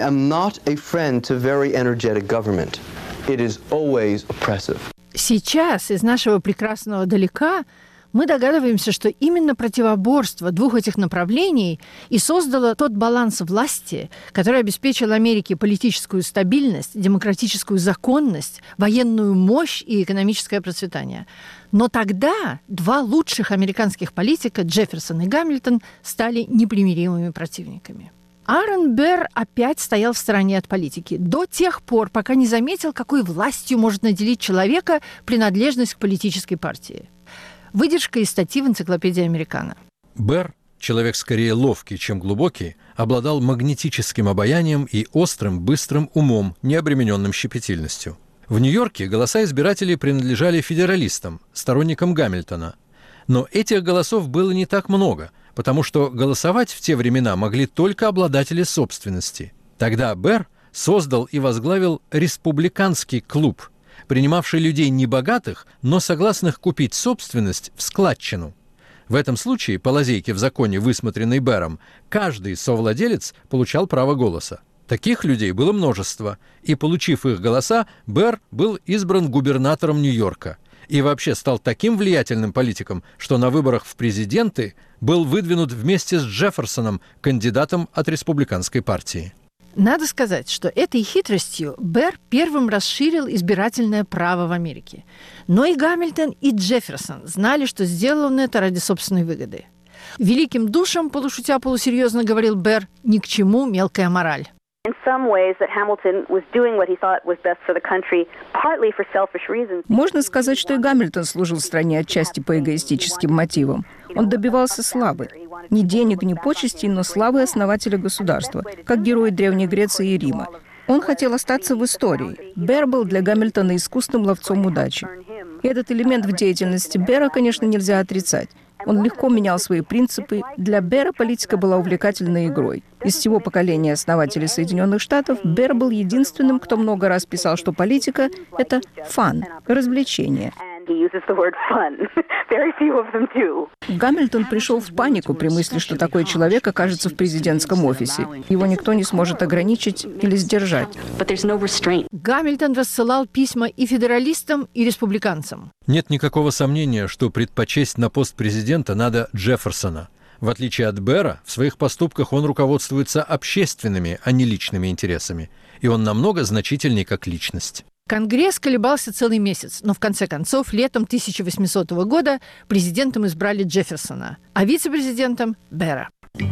Сейчас из нашего прекрасного далека мы догадываемся, что именно противоборство двух этих направлений и создало тот баланс власти, который обеспечил Америке политическую стабильность, демократическую законность, военную мощь и экономическое процветание. Но тогда два лучших американских политика, Джефферсон и Гамильтон, стали непримиримыми противниками. Аарон Берр опять стоял в стороне от политики до тех пор, пока не заметил, какой властью может наделить человека принадлежность к политической партии. Выдержка из статьи в энциклопедии Американо. Берр, человек скорее ловкий, чем глубокий, обладал магнетическим обаянием и острым, быстрым умом, не обремененным щепетильностью. В Нью-Йорке голоса избирателей принадлежали федералистам, сторонникам Гамильтона. Но этих голосов было не так много, потому что голосовать в те времена могли только обладатели собственности. Тогда Берр создал и возглавил республиканский клуб, принимавший людей небогатых, но согласных купить собственность в складчину. В этом случае, по лазейке в законе, высмотренной Берром, каждый совладелец получал право голоса. Таких людей было множество, и, получив их голоса, Берр был избран губернатором Нью-Йорка и вообще стал таким влиятельным политиком, что на выборах в президенты был выдвинут вместе с Джефферсоном, кандидатом от республиканской партии. Надо сказать, что этой хитростью Берр первым расширил избирательное право в Америке. Но и Гамильтон, и Джефферсон знали, что сделал он это ради собственной выгоды. Великим душам, полушутя полусерьезно говорил Берр, ни к чему мелкая мораль. Можно сказать, что и Гамильтон служил стране отчасти по эгоистическим мотивам. Он добивался славы. Ни денег, ни почестей, но славы основателя государства, как герои Древней Греции и Рима. Он хотел остаться в истории. Берр был для Гамильтона искусным ловцом удачи. И этот элемент в деятельности Берра, конечно, нельзя отрицать. Он легко менял свои принципы. Для Берра политика была увлекательной игрой. Из всего поколения основателей Соединенных Штатов Берр был единственным, кто много раз писал, что политика — это фан, развлечение. Гамильтон пришел в панику при мысли, что такой человек окажется в президентском офисе. Его никто не сможет ограничить или сдержать. Гамильтон рассылал письма и федералистам, и республиканцам. Нет никакого сомнения, что предпочесть на пост президента надо Джефферсона. В отличие от Берра, в своих поступках он руководствуется общественными, а не личными интересами. И он намного значительнее как личность. Конгресс колебался целый месяц, но в конце концов летом тысяча восьмисотого года президентом избрали Джефферсона, а вице-президентом – Берра.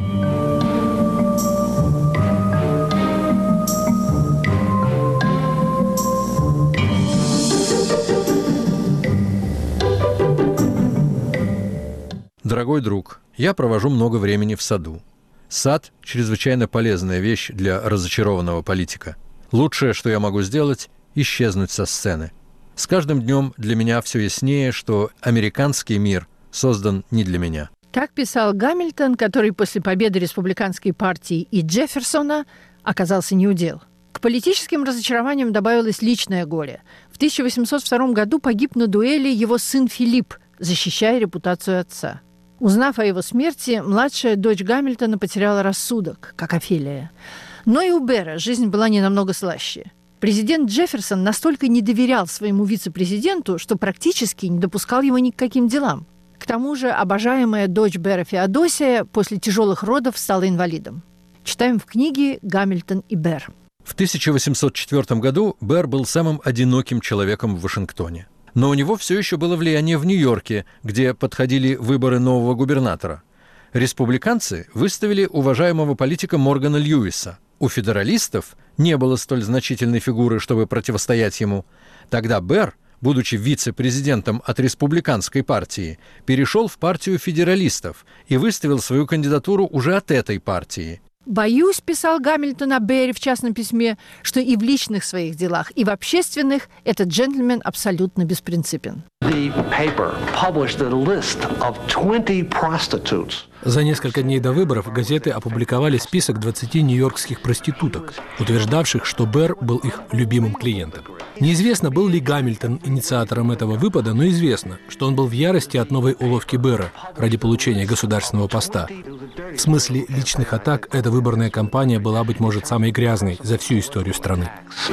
Дорогой друг, я провожу много времени в саду. Сад – чрезвычайно полезная вещь для разочарованного политика. Лучшее, что я могу сделать – исчезнуть со сцены. С каждым днем для меня все яснее, что американский мир создан не для меня. Так писал Гамильтон, который после победы республиканской партии и Джефферсона оказался неудел. К политическим разочарованиям добавилось личное горе. В тысяча восемьсот втором году погиб на дуэли его сын Филипп, защищая репутацию отца. Узнав о его смерти, младшая дочь Гамильтона потеряла рассудок, как Офелия. Но и у Берра жизнь была не намного слаще. Президент Джефферсон настолько не доверял своему вице-президенту, что практически не допускал его ни к каким делам. К тому же обожаемая дочь Берра Феодосия после тяжелых родов стала инвалидом. Читаем в книге «Гамильтон и Берр». В тысяча восемьсот четвёртом году Берр был самым одиноким человеком в Вашингтоне. Но у него все еще было влияние в Нью-Йорке, где подходили выборы нового губернатора. Республиканцы выставили уважаемого политика Моргана Льюиса. У федералистов не было столь значительной фигуры, чтобы противостоять ему. Тогда Берр, будучи вице-президентом от республиканской партии, перешел в партию федералистов и выставил свою кандидатуру уже от этой партии. «Боюсь, — писал Гамильтон о Берре в частном письме, — что и в личных своих делах, и в общественных этот джентльмен абсолютно беспринципен». За несколько дней до выборов газеты опубликовали список двадцати нью-йоркских проституток, утверждавших, что Берр был их любимым клиентом. Неизвестно, был ли Гамильтон инициатором этого выпада, но известно, что он был в ярости от новой уловки Берра ради получения государственного поста. В смысле личных атак эта выборная кампания была, быть может, самой грязной за всю историю страны.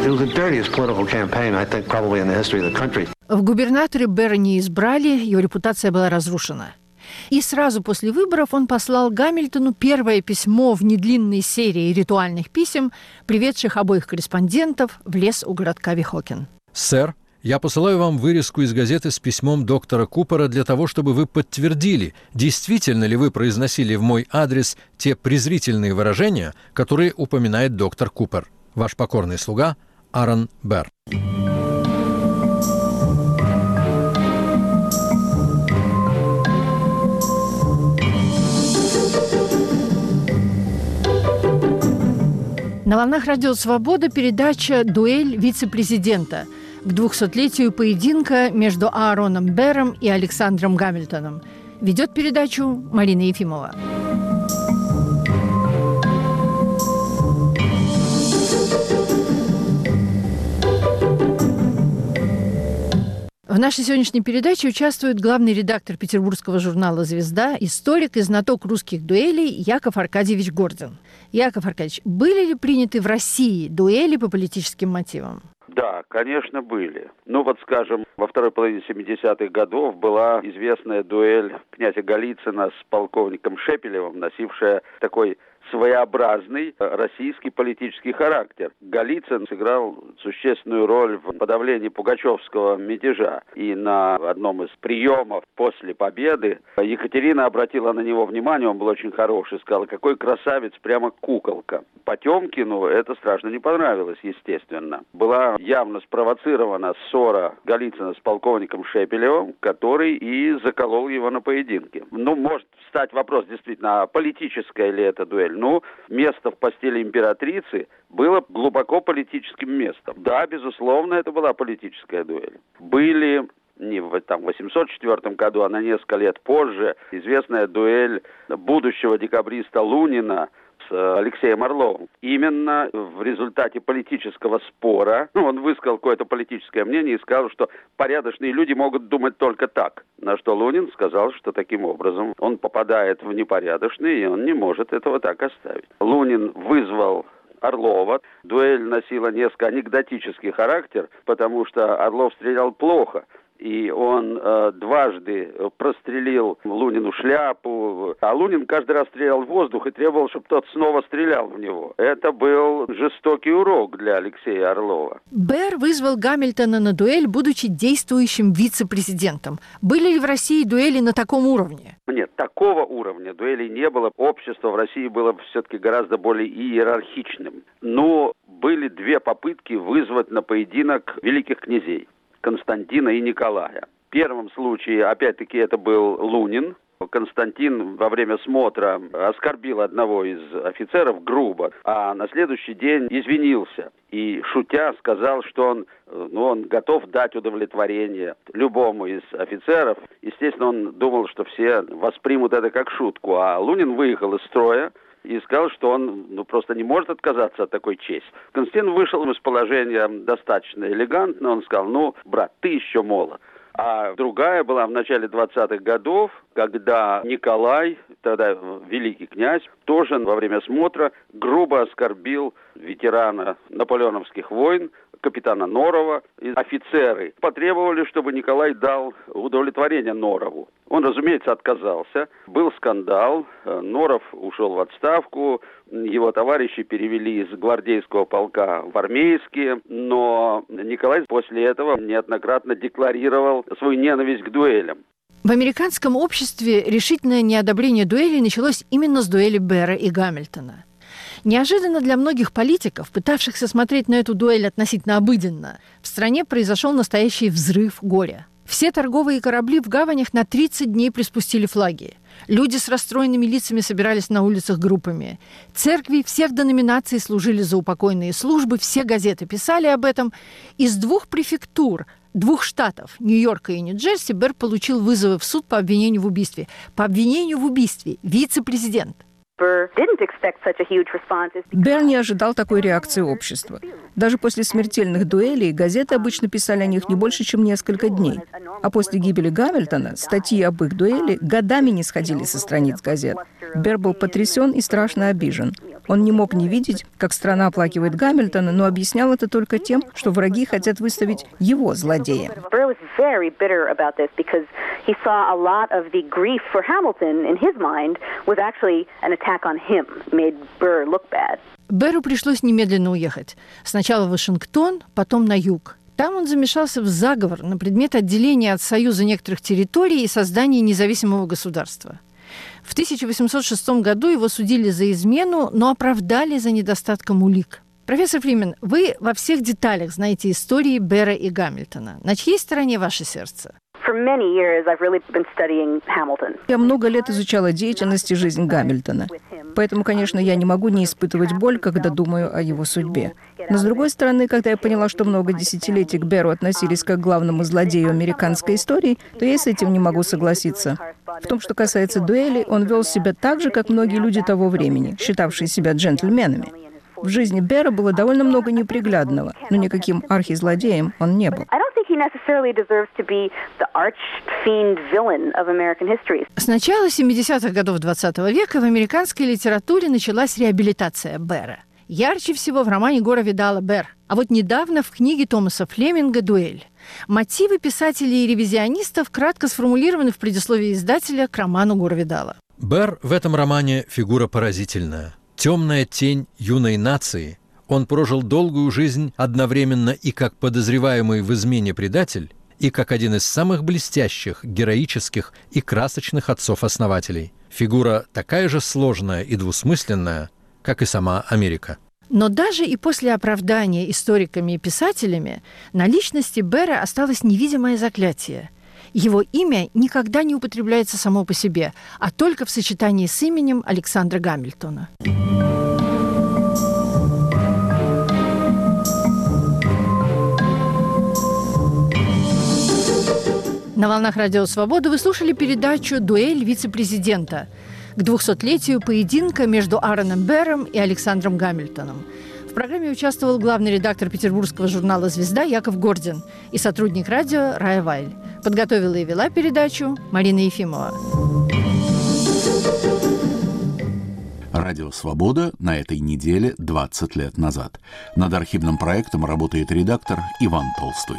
В губернаторы Берра не избрали, его репутация была разрушена. И сразу после выборов он послал Гамильтону первое письмо в недлинной серии ритуальных писем, приведших обоих корреспондентов в лес у городка Вихокен. «Сэр, я посылаю вам вырезку из газеты с письмом доктора Купера для того, чтобы вы подтвердили, действительно ли вы произносили в мой адрес те презрительные выражения, которые упоминает доктор Купер. Ваш покорный слуга Аарон Берр». На волнах радио «Свобода» передача «Дуэль вице-президента» к двухсотлетию поединка между Аароном Берром и Александром Гамильтоном. Ведет передачу Марина Ефимова. В нашей сегодняшней передаче участвует главный редактор петербургского журнала «Звезда», историк и знаток русских дуэлей Яков Аркадьевич Гордин. Яков Аркадьевич, были ли приняты в России дуэли по политическим мотивам? Да, конечно, были. Ну вот, скажем, во второй половине семидесятых годов была известная дуэль князя Голицына с полковником Шепелевым, носившая такой своеобразный российский политический характер. Голицын сыграл существенную роль в подавлении пугачевского мятежа. И на одном из приемов после победы Екатерина обратила на него внимание, он был очень хороший, сказала: какой красавец, прямо куколка. Потемкину это страшно не понравилось, естественно. Была явно спровоцирована ссора Голицына с полковником Шепелевым, который и заколол его на поединке. Ну, может встать вопрос, действительно, а политическая ли это дуэль? Ну, место в постели императрицы было глубоко политическим местом. Да, безусловно, это была политическая дуэль. Были не в там, восемьсот четвёртом году, а на несколько лет позже известная дуэль будущего декабриста Лунина с Алексеем Орловым. Именно в результате политического спора, ну, он высказал какое-то политическое мнение и сказал, что порядочные люди могут думать только так. На что Лунин сказал, что таким образом он попадает в непорядочные, и он не может этого так оставить. Лунин вызвал Орлова. Дуэль носила несколько анекдотический характер, потому что Орлов стрелял плохо. И он э, дважды прострелил Лунину шляпу, а Лунин каждый раз стрелял в воздух и требовал, чтобы тот снова стрелял в него. Это был жестокий урок для Алексея Орлова. Берр вызвал Гамильтона на дуэль, будучи действующим вице-президентом. Были ли в России дуэли на таком уровне? Нет, такого уровня дуэлей не было. Общество в России было все-таки гораздо более иерархичным. Но были две попытки вызвать на поединок великих князей Константина и Николая. В первом случае, опять-таки, это был Лунин. Константин во время смотра оскорбил одного из офицеров грубо, а на следующий день извинился. И, шутя, сказал, что он, ну, он готов дать удовлетворение любому из офицеров. Естественно, он думал, что все воспримут это как шутку. А Лунин выехал из строя и сказал, что он ну, просто не может отказаться от такой чести. Константин вышел из положения достаточно элегантно. Он сказал, ну, брат, ты еще молод. А другая была в начале двадцатых годов, когда Николай, тогда великий князь, тоже во время смотра грубо оскорбил ветерана наполеоновских войн, капитана Норова. И офицеры потребовали, чтобы Николай дал удовлетворение Норову. Он, разумеется, отказался. Был скандал. Норов ушел в отставку. Его товарищи перевели из гвардейского полка в армейские. Но Николай после этого неоднократно декларировал свою ненависть к дуэлям. В американском обществе решительное неодобрение дуэли началось именно с дуэли Берра и Гамильтона. Неожиданно для многих политиков, пытавшихся смотреть на эту дуэль относительно обыденно, в стране произошел настоящий взрыв горя. Все торговые корабли в гаванях на тридцать дней приспустили флаги. Люди с расстроенными лицами собирались на улицах группами. Церкви всех деноминаций служили за упокойные службы, все газеты писали об этом. Из двух префектур, двух штатов, Нью-Йорка и Нью-Джерси, Берр получил вызовы в суд по обвинению в убийстве. По обвинению в убийстве вице-президент. Берр не ожидал такой реакции общества. Даже после смертельных дуэлей газеты обычно писали о них не больше, чем несколько дней. А после гибели Гамильтона статьи об их дуэли годами не сходили со страниц газет. Берр был потрясен и страшно обижен. Он не мог не видеть, как страна оплакивает Гамильтона, но объяснял это только тем, что враги хотят выставить его злодеем. Берру пришлось немедленно уехать. Сначала в Вашингтон, потом на юг. Там он замешался в заговор на предмет отделения от Союза некоторых территорий и создания независимого государства. В тысяча восемьсот шестом году его судили за измену, но оправдали за недостатком улик. Профессор Фримен, вы во всех деталях знаете истории Берра и Гамильтона. На чьей стороне ваше сердце? Я много лет изучала деятельность и жизнь Гамильтона. Поэтому, конечно, я не могу не испытывать боль, когда думаю о его судьбе. Но, с другой стороны, когда я поняла, что много десятилетий к Берру относились как к главному злодею американской истории, то я с этим не могу согласиться. В том, что касается дуэли, он вел себя так же, как многие люди того времени, считавшие себя джентльменами. В жизни Берра было довольно много неприглядного, но никаким архизлодеем он не был. С начала семидесятых годов двадцатого века в американской литературе началась реабилитация Берра. Ярче всего в романе Гора Видала «Берр». А вот недавно в книге Томаса Флеминга «Дуэль». Мотивы писателей и ревизионистов кратко сформулированы в предисловии издателя к роману Гора Видала. Берр в этом романе фигура поразительная. Темная тень юной нации. Он прожил долгую жизнь одновременно и как подозреваемый в измене предатель, и как один из самых блестящих, героических и красочных отцов-основателей. Фигура такая же сложная и двусмысленная, как и сама Америка. Но даже и после оправдания историками и писателями на личности Берра осталось невидимое заклятие. Его имя никогда не употребляется само по себе, а только в сочетании с именем Александра Гамильтона. На волнах Радио Свобода вы слушали передачу «Дуэль вице-президента». к двухсотлетию поединка между Аароном Берром и Александром Гамильтоном. В программе участвовал главный редактор петербургского журнала «Звезда» Яков Гордин и сотрудник радио Рая Вайль. Подготовила и вела передачу Марина Ефимова. Радио «Свобода» на этой неделе двадцать лет назад. Над архивным проектом работает редактор Иван Толстой.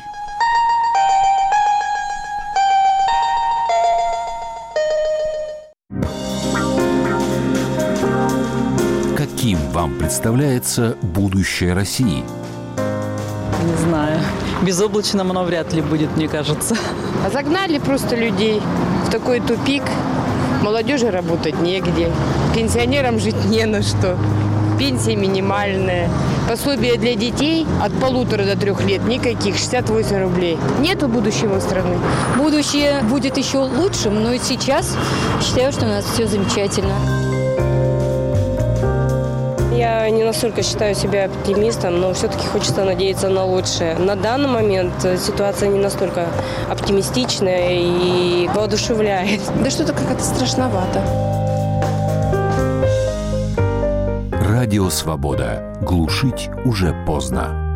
Каким вам представляется будущее России? Не знаю. Безоблачным оно вряд ли будет, мне кажется. А загнали просто людей в такой тупик. Молодежи работать негде. Пенсионерам жить не на что. Пенсия минимальная. Пособие для детей от полутора до трех лет никаких, шестьдесят восемь рублей. Нету будущего страны. Будущее будет еще лучшим, но и сейчас считаю, что у нас все замечательно. Я не настолько считаю себя оптимистом, но все-таки хочется надеяться на лучшее. На данный момент ситуация не настолько оптимистичная и воодушевляет. Да что-то как-то страшновато. Радио «Свобода». Глушить уже поздно.